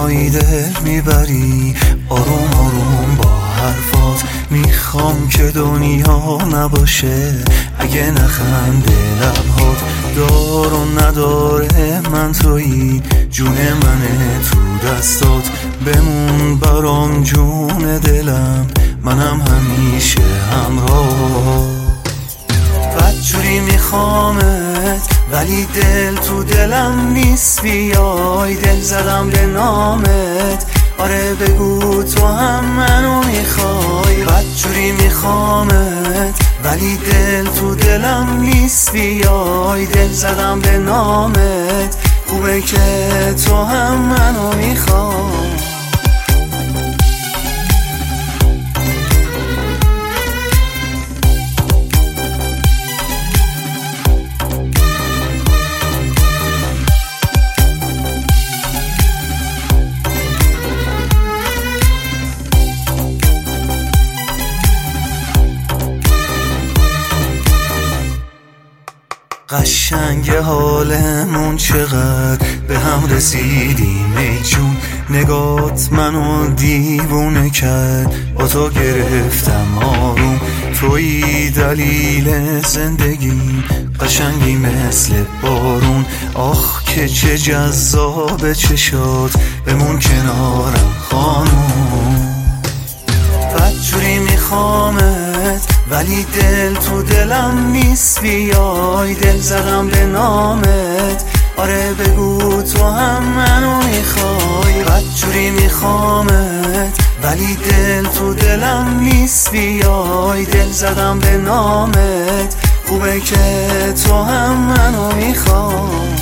جایی دل میبری آروم آروم با حرفات. میخوام که دنیا نباشه اگه نخنده لبهات. دار و نداره من تویی، جون منه تو دستات. بمون برام جون دلم، منم همیشه همراه. بدجوری میخوامت ولی دل تو دلم نیست. بیای دل زدم به نامت، آره بگو تو هم منو میخوای. بدجوری میخوامت ولی دل تو دلم نیست. بیای دل زدم به نامت، خوبه که تو هم منو میخوای. قشنگ حالمون چقدر به هم رسیدیم ای جون. نگات منو دیوونه کرد، با تو گرفتم آروم. تویی دلیل زندگی، قشنگی مثل بارون. آخ که چه جذاب چشات، بمون کنارم خانوم. بدجوری میخوامت ولی دل تو دلم نیست. بیای دل زدم به نامت، آره بگو تو هم منو میخوای. بدجوری میخوامت ولی دل تو دلم نیست. بیای دل زدم به نامت، خوبه که تو هم منو میخوای.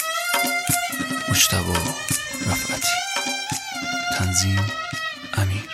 مجتبی رفعتی. تنظیم امیر.